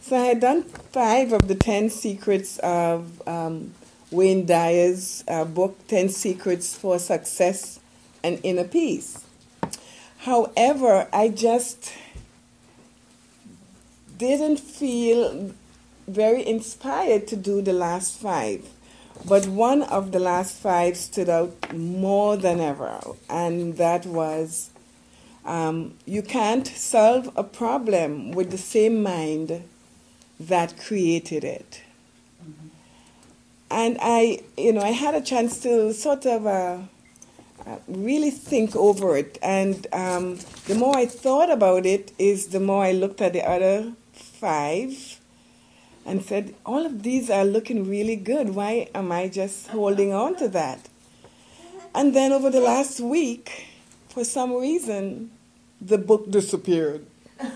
So I had done 5 of the 10 secrets of Wayne Dyer's book, 10 Secrets for Success and Inner Peace. However, I just didn't feel very inspired to do the last 5. But one of the last 5 stood out more than ever, and that was you can't solve a problem with the same mind that created it. Mm-hmm. And I had a chance to sort of really think over it. And the more I thought about it, is the more I looked at the other 5 and said, all of these are looking really good. Why am I just holding on to that? And then over the last week, for some reason, the book disappeared.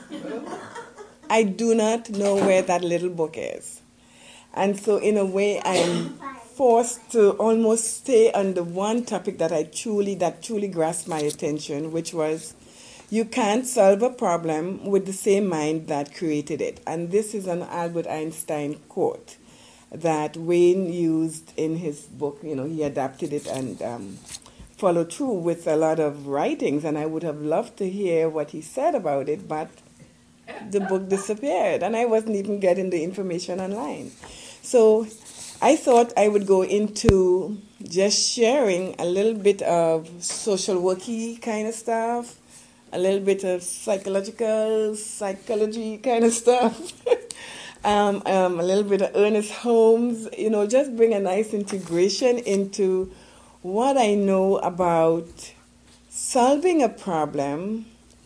I do not know where that little book is. And so in a way, I'm forced to almost stay on the one topic that truly grasped my attention, which was, you can't solve a problem with the same mind that created it. And this is an Albert Einstein quote that Wayne used in his book. He adapted it and followed through with a lot of writings. And I would have loved to hear what he said about it, but the book disappeared, and I wasn't even getting the information online. So I thought I would go into just sharing a little bit of social worky kind of stuff, a little bit of psychology kind of stuff, a little bit of Ernest Holmes, just bring a nice integration into what I know about solving a problem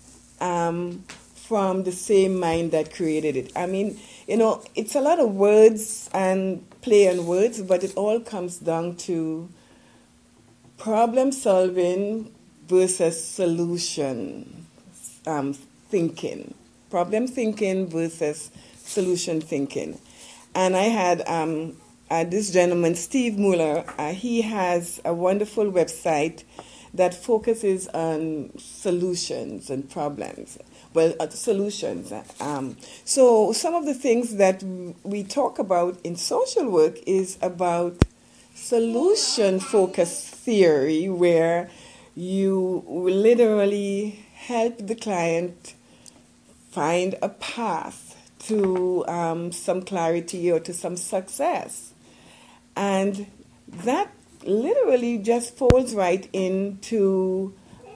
from the same mind that created it. I mean, it's a lot of words and play on words, but it all comes down to problem solving versus solution thinking. Problem thinking versus solution thinking. And I had this gentleman, Steve Mueller. He has a wonderful website that focuses on solutions and problems. Solutions. So some of the things that we talk about in social work is about solution-focused theory, where you literally help the client find a path to some clarity or to some success. And that literally just falls right into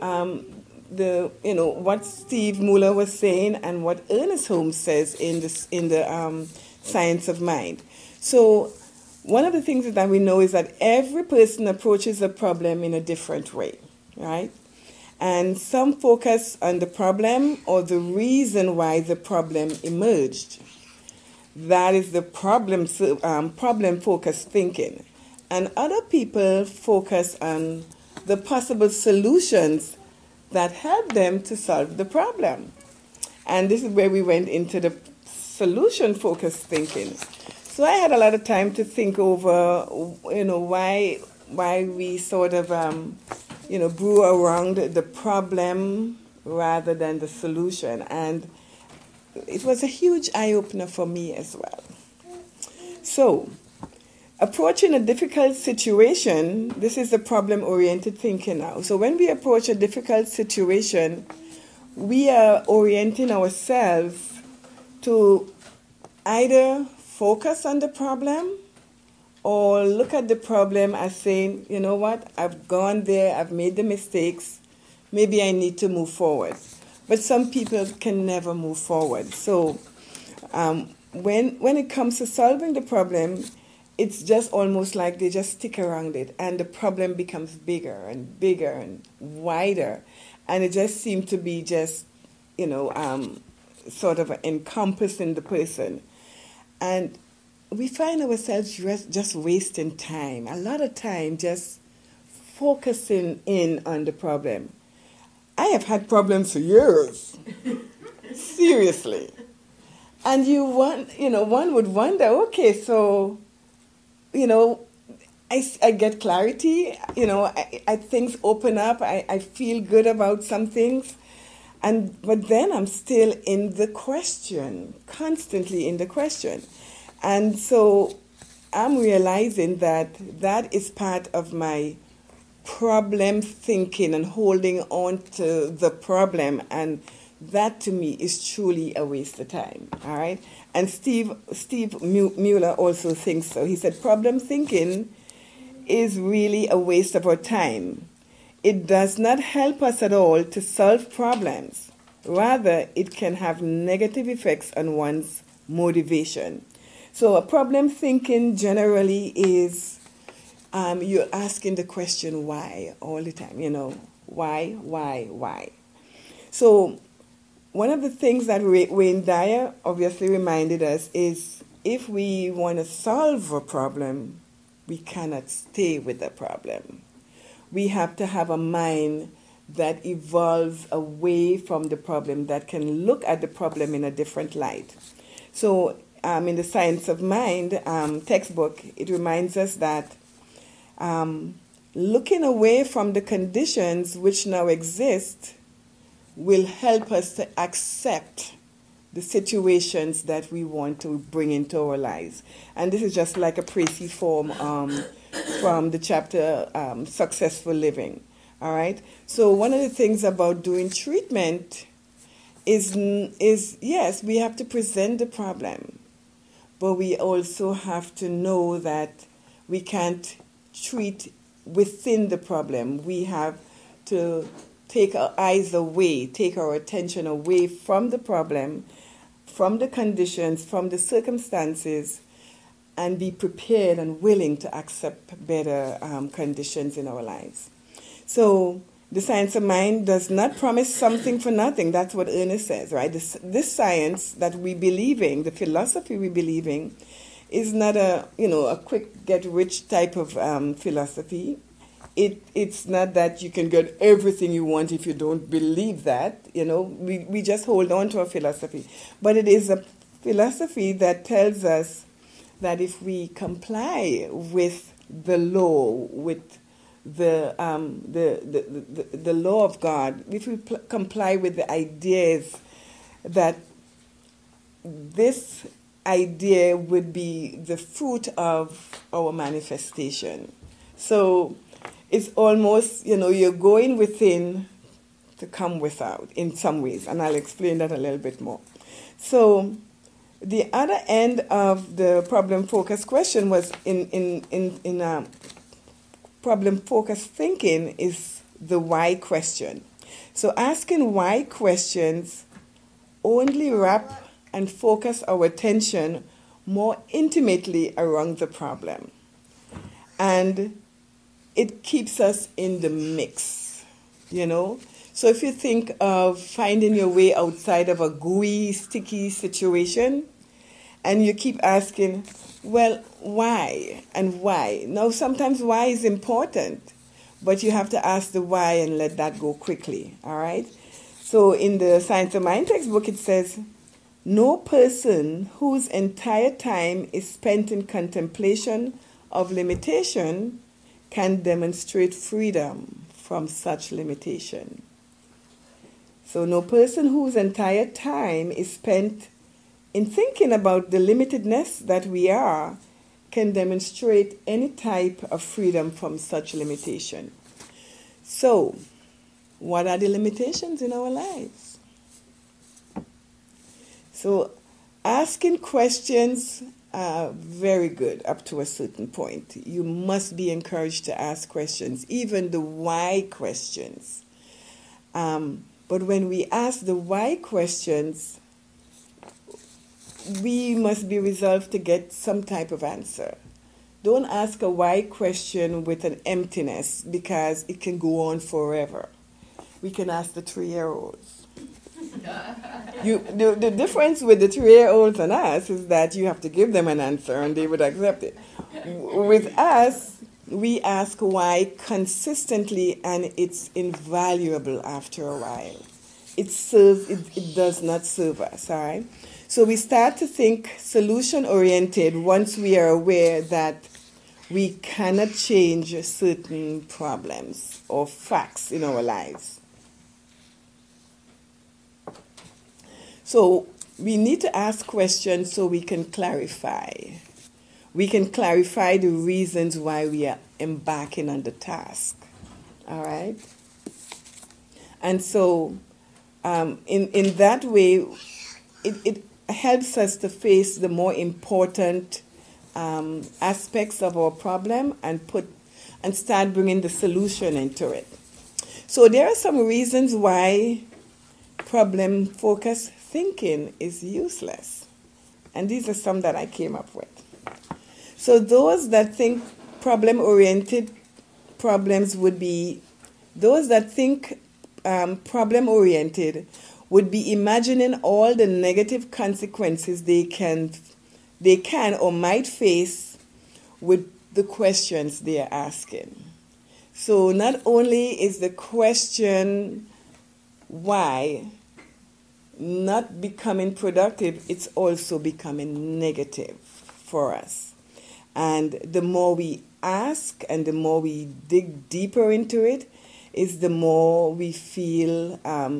what Steve Mueller was saying and what Ernest Holmes says in the Science of Mind. So one of the things that we know is that every person approaches a problem in a different way, right? And some focus on the problem or the reason why the problem emerged. That is the problem-focused thinking. And other people focus on the possible solutions that help them to solve the problem. And this is where we went into the solution-focused thinking. So I had a lot of time to think over, why we sort of, brew around the problem rather than the solution. And it was a huge eye-opener for me as well. So, approaching a difficult situation, this is the problem-oriented thinking now. So when we approach a difficult situation, we are orienting ourselves to either focus on the problem or look at the problem as saying, you know what, I've gone there, I've made the mistakes, maybe I need to move forward. But some people can never move forward. So when it comes to solving the problem, it's just almost like they just stick around it, and the problem becomes bigger and bigger and wider, and it just seems to be just, sort of encompassing the person. And we find ourselves just wasting time, a lot of time just focusing in on the problem. I have had problems for years, seriously. And one would wonder, okay, so, I get clarity, things open up, I feel good about some things, But then I'm still in the question, constantly in the question. And so I'm realizing that that is part of my problem thinking and holding on to the problem, and that to me is truly a waste of time. All right. And Steve Mueller also thinks so. He said problem thinking is really a waste of our time. It does not help us at all to solve problems. Rather, it can have negative effects on one's motivation. So a problem thinking generally is you're asking the question why all the time, why. So one of the things that Wayne Dyer obviously reminded us is if we want to solve a problem, we cannot stay with the problem. We have to have a mind that evolves away from the problem, that can look at the problem in a different light. So in the Science of Mind textbook, it reminds us that looking away from the conditions which now exist will help us to accept the situations that we want to bring into our lives. And this is just like a précis form from the chapter Successful Living. All right? So one of the things about doing treatment is yes, we have to present the problem, but we also have to know that we can't treat within the problem. We have to take our eyes away, take our attention away from the problem, from the conditions, from the circumstances, and be prepared and willing to accept better conditions in our lives. So the Science of Mind does not promise something for nothing. That's what Ernest says, right? This science that we believe in, the philosophy we believe in, is not a quick get rich type of philosophy. It's not that you can get everything you want if you don't believe that. We just hold on to a philosophy, but it is a philosophy that tells us that if we comply with the law, with the law of God, if we comply with the ideas that this idea would be the fruit of our manifestation. So it's almost, you're going within to come without in some ways, and I'll explain that a little bit more. So the other end of the problem-focused question was in problem-focused thinking is the why question. So asking why questions only wrap and focus our attention more intimately around the problem. And it keeps us in the mix, So if you think of finding your way outside of a gooey, sticky situation, and you keep asking, well, why and why? Now, sometimes why is important, but you have to ask the why and let that go quickly, all right? So in the Science of Mind textbook, it says, no person whose entire time is spent in contemplation of limitation can demonstrate freedom from such limitation. So no person whose entire time is spent in thinking about the limitedness that we are can demonstrate any type of freedom from such limitation. So, what are the limitations in our lives? So, asking questions are very good up to a certain point. You must be encouraged to ask questions, even the why questions. But when we ask the why questions, we must be resolved to get some type of answer. Don't ask a why question with an emptiness, because it can go on forever. We can ask the 3-year-olds. The difference with the 3-year-olds and us is that you have to give them an answer and they would accept it. With us, we ask why consistently, and it's invaluable after a while. It does not serve us, all right? So we start to think solution-oriented once we are aware that we cannot change certain problems or facts in our lives. So we need to ask questions so we can clarify. We can clarify the reasons why we are embarking on the task. All right? And so in that way, it helps us to face the more important aspects of our problem and start bringing the solution into it. So there are some reasons why problem-focused thinking is useless. And these are some that I came up with. So those that think problem-oriented problems would be, those that think problem-oriented would be imagining all the negative consequences they can or might face with the questions they are asking. So not only is the question why not becoming productive, it's also becoming negative for us. And the more we ask and the more we dig deeper into it, is the more we feel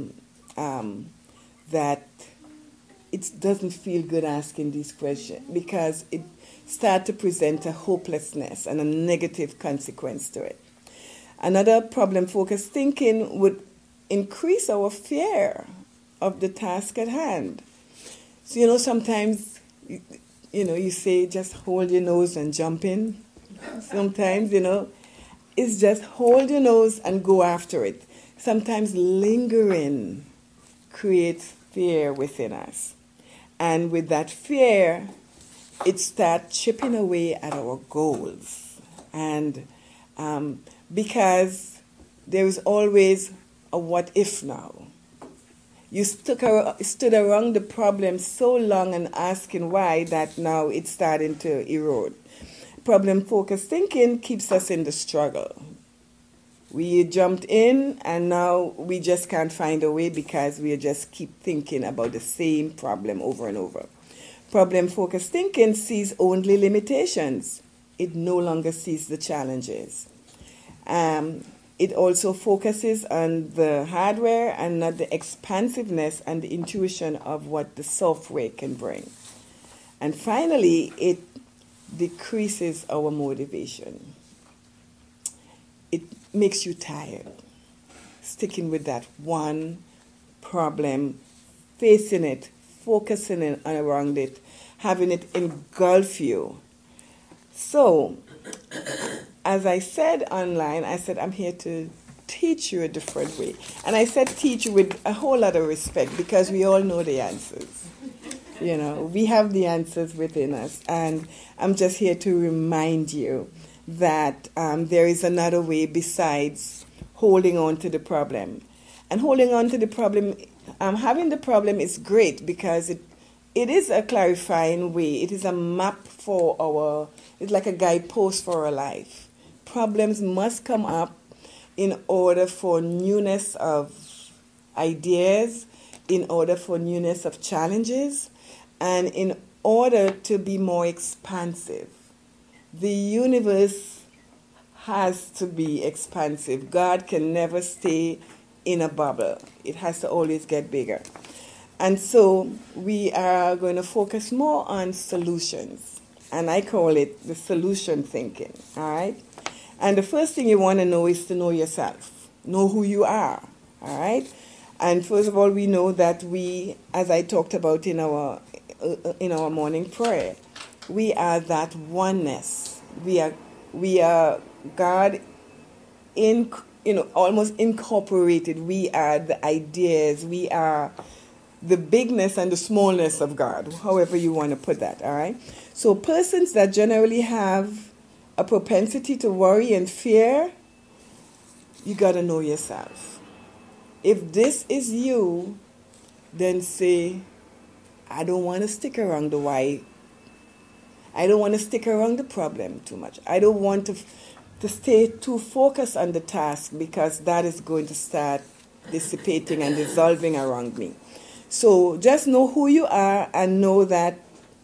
that it doesn't feel good asking these questions, because it starts to present a hopelessness and a negative consequence to it. Another problem-focused thinking would increase our fear of the task at hand. So, sometimes, you say just hold your nose and jump in. Sometimes, it's just hold your nose and go after it. Sometimes lingering creates fear within us. And with that fear, it starts chipping away at our goals. And because there is always a what if now. You stood around the problem so long and asking why that now it's starting to erode. Problem-focused thinking keeps us in the struggle. We jumped in and now we just can't find a way because we just keep thinking about the same problem over and over. Problem-focused thinking sees only limitations. It no longer sees the challenges. It also focuses on the hardware and not the expansiveness and the intuition of what the software can bring. And finally, it decreases our motivation. It makes you tired, sticking with that one problem, facing it, focusing around it, having it engulf you. So, as I said online, I said I'm here to teach you a different way. And I said teach with a whole lot of respect because we all know the answers. We have the answers within us. And I'm just here to remind you that there is another way besides holding on to the problem. And holding on to the problem, having the problem is great because it is a clarifying way. It is a map for it's like a guidepost for our life. Problems must come up in order for newness of ideas, in order for newness of challenges, and in order to be more expansive. The universe has to be expansive. God can never stay in a bubble. It has to always get bigger. And so we are going to focus more on solutions. And I call it the solution thinking, all right? And the first thing you want to know is to know yourself. Know who you are, all right? And first of all, we know that we, as I talked about in our morning prayer, we are that oneness. We are God almost incorporated. We are the ideas. We are the bigness and the smallness of God, however you want to put that, all right? So persons that generally have a propensity to worry and fear, you got to know yourself. If this is you, then say, I don't want to stick around the why. I don't want to stick around the problem too much. I don't want to stay too focused on the task because that is going to start dissipating and dissolving around me. So just know who you are and know that,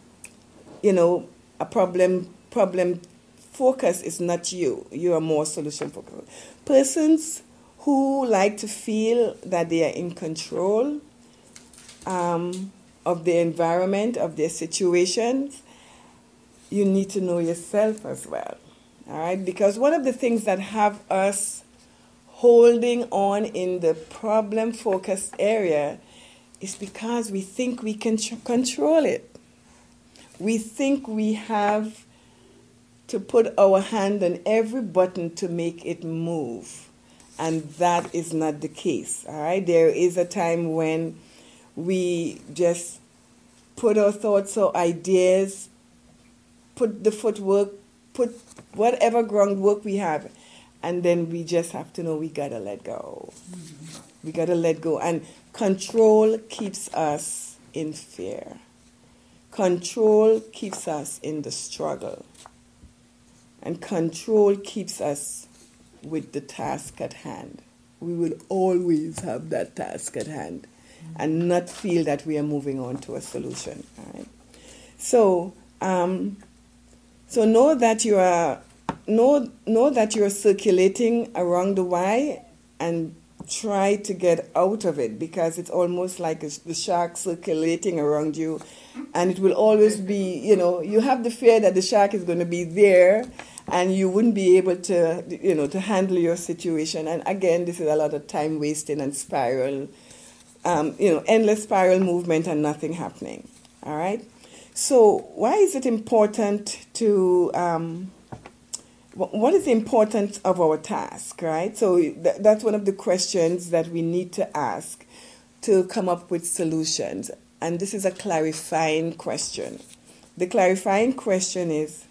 a problem focus is not you. You are more solution focused. Persons who like to feel that they are in control of the environment, of their situations, you need to know yourself as well. All right? Because one of the things that have us holding on in the problem-focused area is because we think we can control it. We think we have to put our hand on every button to make it move. And that is not the case. All right? There is a time when we just put our thoughts or ideas, put the footwork, put whatever groundwork we have, and then we just have to know we gotta let go. We gotta let go. And control keeps us in fear. Control keeps us in the struggle. And control keeps us with the task at hand. We will always have that task at hand and not feel that we are moving on to a solution. All right? So know that you are know that you are circulating around the why and try to get out of it, because it's almost like the shark circulating around you, and it will always be, you have the fear that the shark is going to be there and you wouldn't be able to, to handle your situation. And again, this is a lot of time wasting and spiral, endless spiral movement and nothing happening. All right? So why is it important to, what is the importance of our task, right? So that's one of the questions that we need to ask to come up with solutions. And this is a clarifying question. The clarifying question is,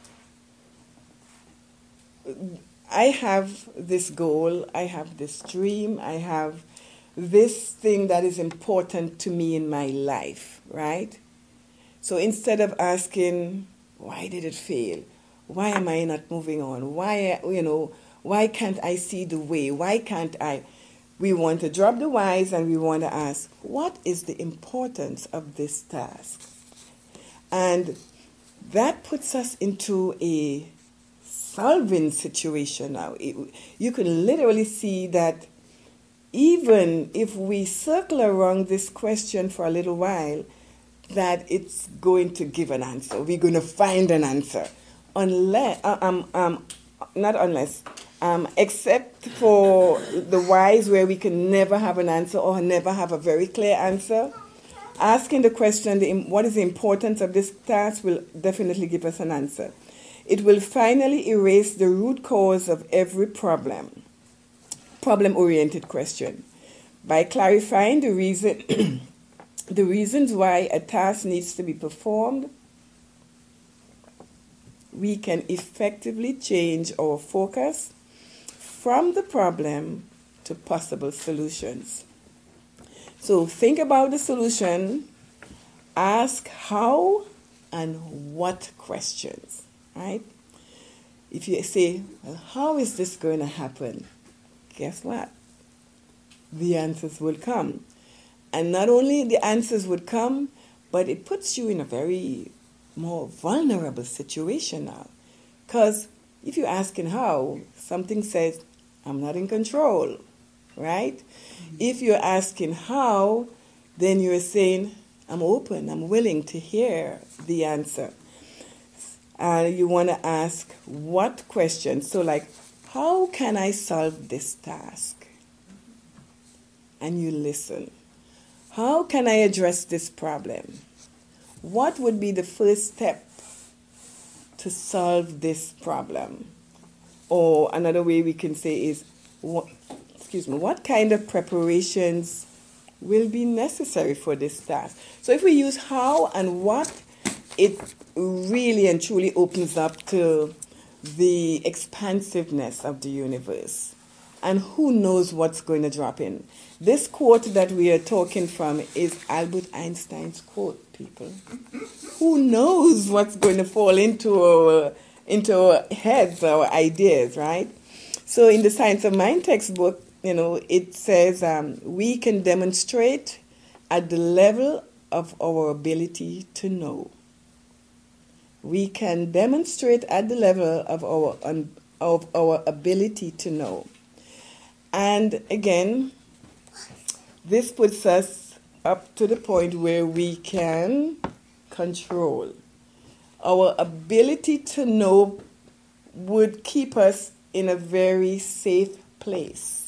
I have this goal, I have this dream, I have this thing that is important to me in my life, right? So instead of asking, why did it fail? Why am I not moving on? Why can't I see the way? Why can't I? We want to drop the whys and we want to ask, what is the importance of this task? And that puts us into a solving situation now. You can literally see that even if we circle around this question for a little while, that it's going to give an answer. We're going to find an answer. Except for the whys where we can never have an answer or never have a very clear answer. Asking the question, what is the importance of this task, will definitely give us an answer. It will finally erase the root cause of every problem-oriented question. By clarifying the reasons why a task needs to be performed, we can effectively change our focus from the problem to possible solutions. So think about the solution, ask how and what questions, right? If you say, well, how is this going to happen? Guess what? The answers will come. And not only the answers would come, but it puts you in a very more vulnerable situation now. Because if you're asking how, something says, I'm not in control, right? Mm-hmm. If you're asking how, then you're saying, I'm open, I'm willing to hear the answer. You want to ask what questions. So like, how can I solve this task? And you listen. How can I address this problem? What would be the first step to solve this problem? Or another way we can say is, what kind of preparations will be necessary for this task? So if we use how and what, it really and truly opens up to the expansiveness of the universe. And who knows what's going to drop in. This quote that we are talking from is Albert Einstein's quote, people. Who knows what's going to fall into our heads, our ideas, right? So in the Science of Mind textbook, it says we can demonstrate at the level of our ability to know. We can demonstrate at the level of our ability to know. And again, this puts us up to the point where we can control. Our ability to know would keep us in a very safe place.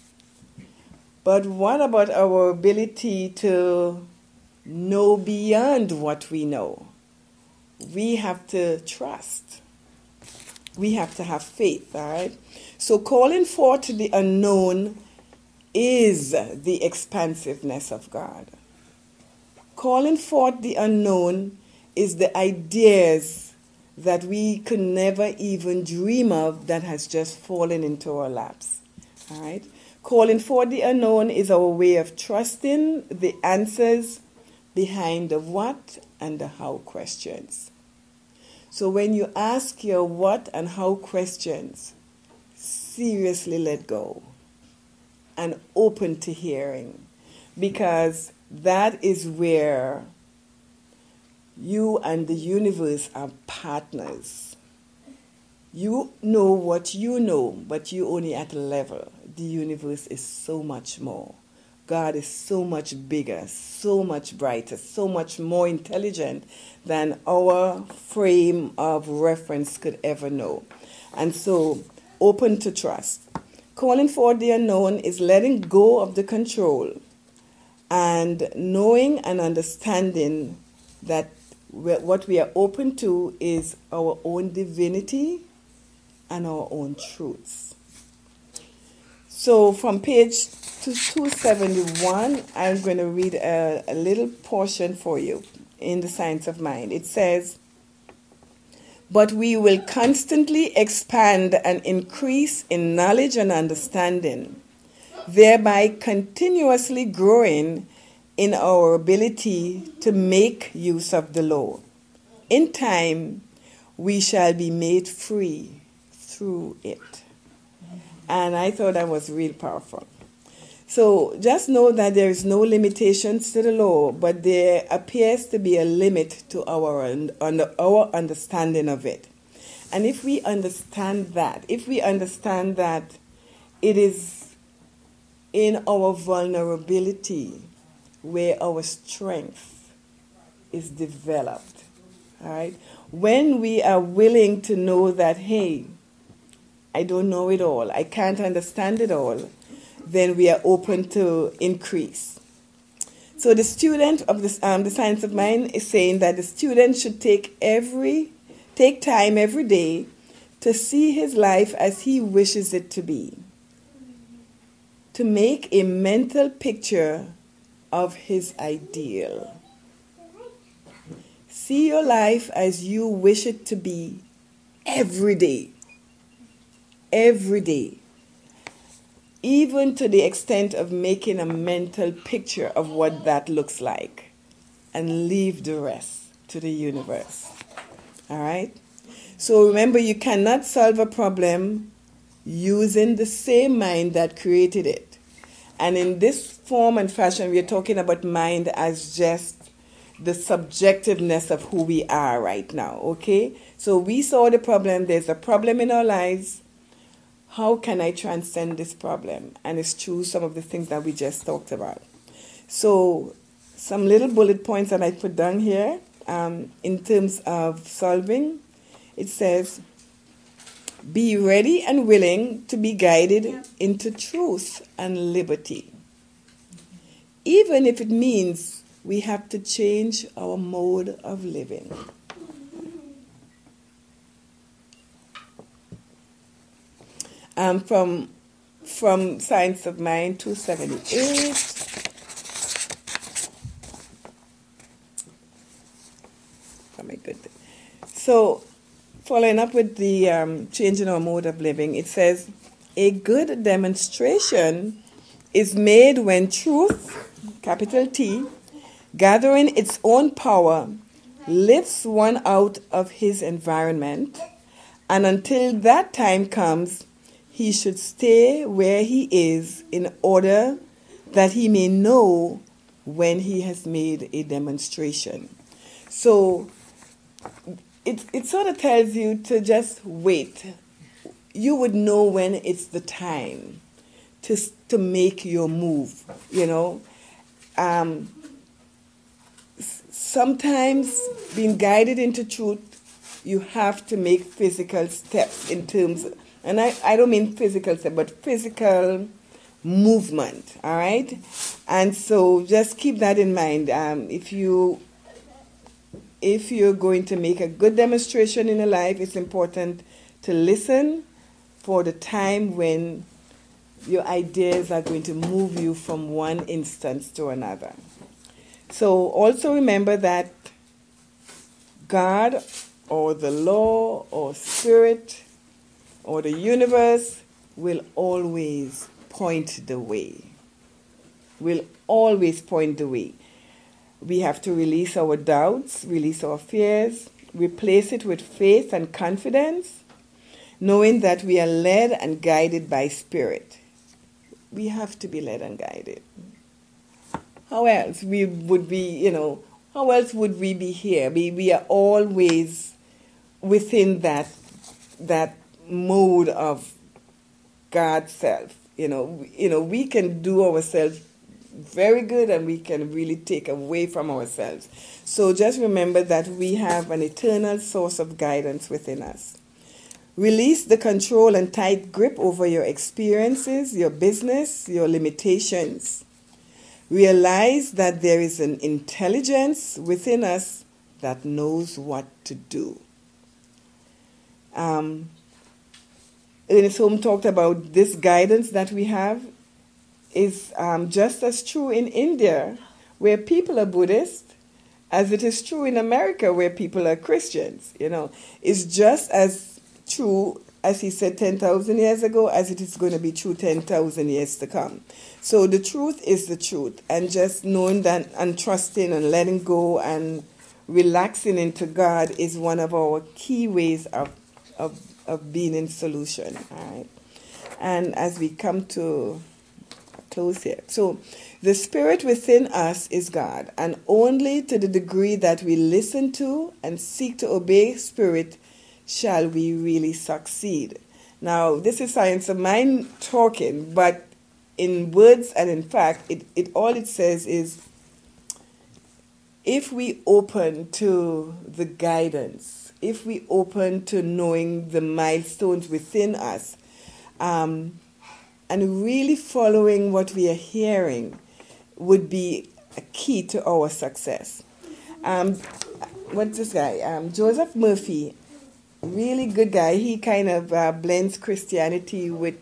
But what about our ability to know beyond what we know? We have to trust. We have to have faith, all right? So calling forth the unknown is the expansiveness of God. Calling forth the unknown is the ideas that we could never even dream of that has just fallen into our laps. All right? Calling forth the unknown is our way of trusting the answers behind the what and the how questions. So when you ask your what and how questions, seriously let go and open to hearing, because that is where you and the universe are partners. You know what you know, but you only at a level. The universe is so much more. God is so much bigger, so much brighter, so much more intelligent than our frame of reference could ever know. And so, open to trust. Calling for the unknown is letting go of the control and knowing and understanding that what we are open to is our own divinity and our own truths. So from page 271, I'm going to read a little portion for you in the Science of Mind. It says, "But we will constantly expand and increase in knowledge and understanding, thereby continuously growing in our ability to make use of the law. In time, we shall be made free through it." And I thought that was real powerful. So just know that there is no limitations to the law, but there appears to be a limit to our understanding of it. And if we understand that it is in our vulnerability where our strength is developed, all right? When we are willing to know that, hey, I don't know it all, I can't understand it all, then we are open to increase. So the student of the Science of Mind is saying that the student should take time every day to see his life as he wishes it to be, to make a mental picture of his ideal. See your life as you wish it to be every day. Every day. Even to the extent of making a mental picture of what that looks like. And leave the rest to the universe. All right? So remember, you cannot solve a problem using the same mind that created it. And in this form and fashion, we are talking about mind as just the subjectiveness of who we are right now, okay? So we saw the problem. There's a problem in our lives. How can I transcend this problem? And it's through some of the things that we just talked about. So some little bullet points that I put down here in terms of solving. It says, be ready and willing to be guided into truth and liberty. Even if it means we have to change our mode of living. From Science of Mind 278. Oh my goodness. So, following up with the changing our mode of living, it says, a good demonstration is made when truth, capital T, gathering its own power, lifts one out of his environment, and until that time comes, he should stay where he is in order that he may know when he has made a demonstration. So it sort of tells you to just wait. You would know when it's the time to make your move, you know. sometimes being guided into truth, you have to make physical steps in terms, and I don't mean physical steps, but physical movement, all right? And so just keep that in mind. If you're going to make a good demonstration in your life, it's important to listen for the time when your ideas are going to move you from one instance to another. So also remember that God or the law or spirit or the universe will always point the way. Will always point the way. We have to release our doubts, release our fears, replace it with faith and confidence, knowing that we are led and guided by spirit. We have to be led and guided. How else would we, how else would we be here? We are always within that mode of God's self. We can do ourselves very good and we can really take away from ourselves. So just remember that we have an eternal source of guidance within us. Release the control and tight grip over your experiences, your business, your limitations. Realize that there is an intelligence within us that knows what to do. Ernest Holmes talked about this guidance that we have is just as true in India, where people are Buddhist, as it is true in America, where people are Christians. It's just as true, as he said 10,000 years ago, as it is going to be true 10,000 years to come. So the truth is the truth, and just knowing that and trusting and letting go and relaxing into God is one of our key ways of being in solution. All right. And as we come to close here. So the spirit within us is God, and only to the degree that we listen to and seek to obey spirit shall we really succeed. Now, this is science of mind talking, but in words and in fact, it says is, if we open to the guidance, if we open to knowing the milestones within us, and really following what we are hearing would be a key to our success. What's this guy? Joseph Murphy, really good guy. He kind of blends Christianity with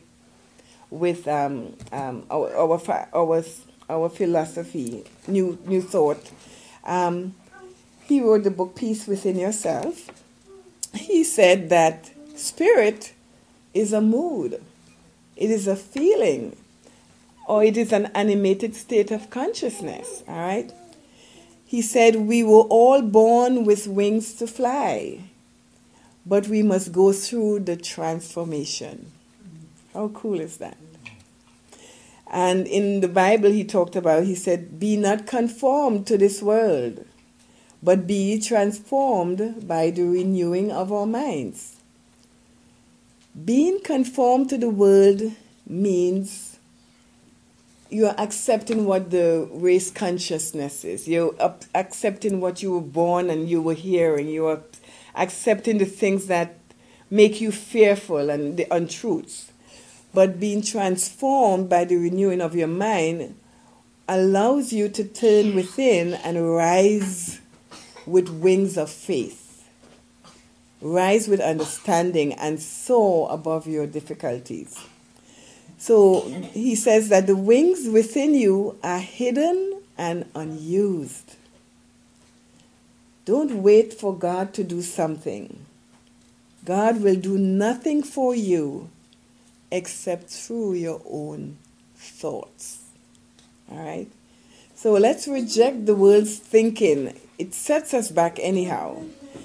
our philosophy, new thought. He wrote the book Peace Within Yourself. He said that spirit is a mood. It is a feeling, or it is an animated state of consciousness, all right? He said, we were all born with wings to fly, but we must go through the transformation. How cool is that? And in the Bible he said, be not conformed to this world, but be ye transformed by the renewing of our minds. Being conformed to the world means you're accepting what the race consciousness is. You're accepting what you were born and you were hearing. You're accepting the things that make you fearful and the untruths. But being transformed by the renewing of your mind allows you to turn within and rise with wings of faith. Rise with understanding and soar above your difficulties. So he says that the wings within you are hidden and unused. Don't wait for God to do something. God will do nothing for you except through your own thoughts. All right? So let's reject the world's thinking. It sets us back anyhow.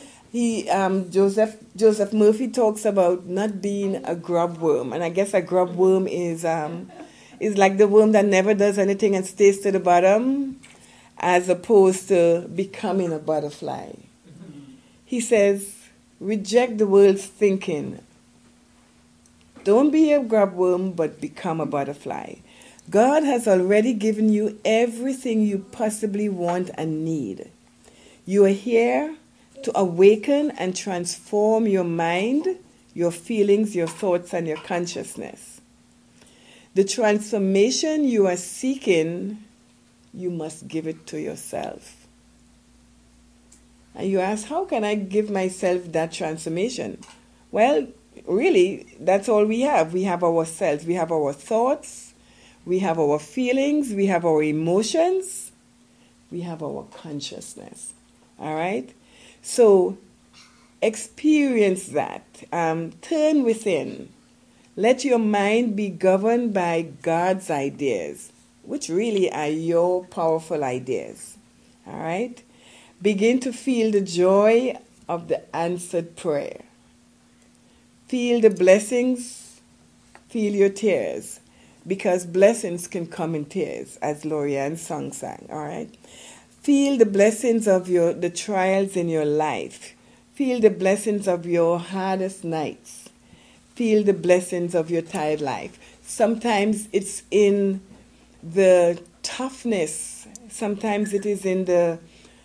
Joseph Murphy talks about not being a grub worm, and I guess a grub worm is like the worm that never does anything and stays to the bottom, as opposed to becoming a butterfly. He says, reject the world's thinking. Don't be a grub worm, but become a butterfly. God has already given you everything you possibly want and need. You are here to awaken and transform your mind, your feelings, your thoughts, and your consciousness. The transformation you are seeking, you must give it to yourself. And you ask, how can I give myself that transformation? Well, really, that's all we have. We have ourselves. We have our thoughts. We have our feelings. We have our emotions. We have our consciousness. All right? So experience that. Turn within. Let your mind be governed by God's ideas, which really are your powerful ideas. All right? Begin to feel the joy of the answered prayer. Feel the blessings, feel your tears, because blessings can come in tears, as Lorianne's song sang, all right? Feel the blessings of the trials in your life. Feel the blessings of your hardest nights. Feel the blessings of your tired life. Sometimes it's in the toughness. Sometimes it is in the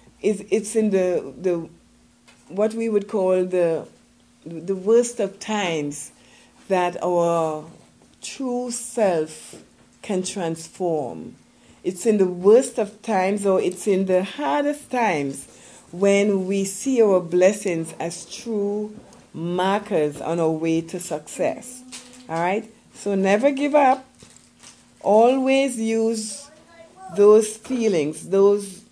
what we would call the worst of times that our true self can transform. It's in the worst of times, or it's in the hardest times, when we see our blessings as true markers on our way to success. All right? So never give up. Always use those feelings, those,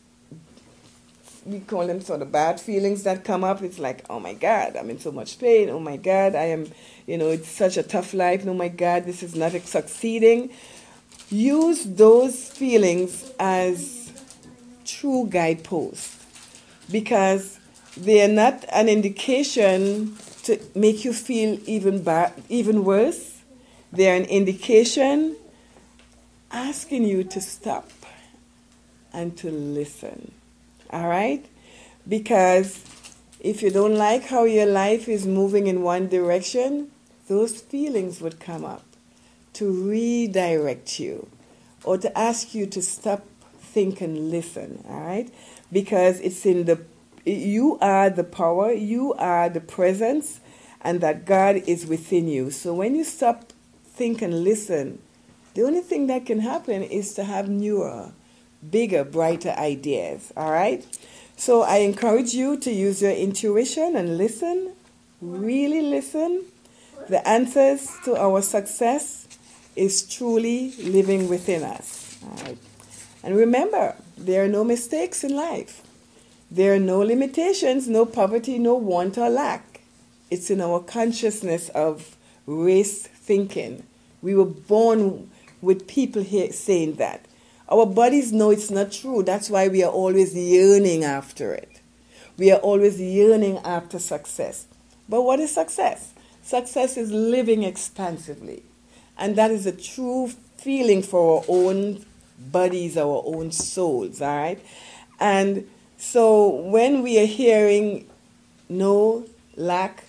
we call them sort of bad feelings that come up. It's like, oh my God, I'm in so much pain. Oh my God, I am, it's such a tough life. Oh my God, this is not succeeding. Use those feelings as true guideposts, because they are not an indication to make you feel even worse. They are an indication asking you to stop and to listen. All right? Because if you don't like how your life is moving in one direction, those feelings would come up to redirect you or to ask you to stop, think, and listen. All right? Because you are the power, you are the presence, and that God is within you. So when you stop, think, and listen, the only thing that can happen is to have newer, bigger, brighter ideas. All right? So I encourage you to use your intuition and listen, really listen. The answers to our success is truly living within us. All right? And remember, there are no mistakes in life. There are no limitations, no poverty, no want or lack. It's in our consciousness of race thinking. We were born with people here saying that. Our bodies know it's not true. That's why we are always yearning after it. We are always yearning after success. But what is success? Success is living expansively. And that is a true feeling for our own bodies, our own souls, all right? And so when we are hearing no, lack,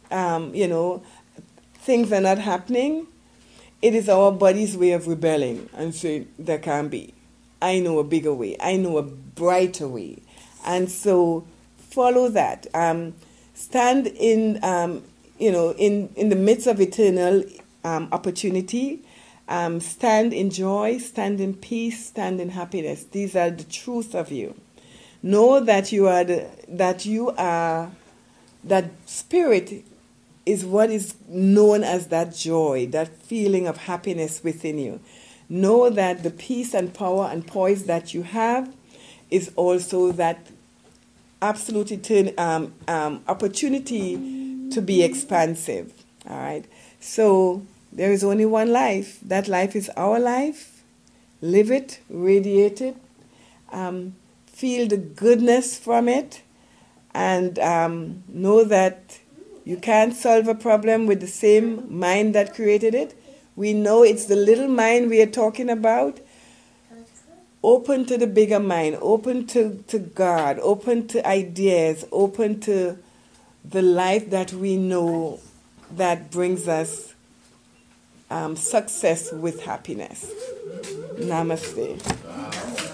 things are not happening, it is our body's way of rebelling and saying, there can't be. I know a bigger way. I know a brighter way. And so follow that. Stand in the midst of eternal opportunity. Stand in joy, stand in peace, stand in happiness. These are the truth of you. Know that that spirit is what is known as that joy, that feeling of happiness within you. Know that the peace and power and poise that you have is also that absolute opportunity to be expansive. All right. So there is only one life. That life is our life. Live it, radiate it, feel the goodness from it, and know that you can't solve a problem with the same mind that created it. We know it's the little mind we are talking about. Open to the bigger mind, open to God, open to ideas, open to the life that we know that brings us success with happiness. Namaste.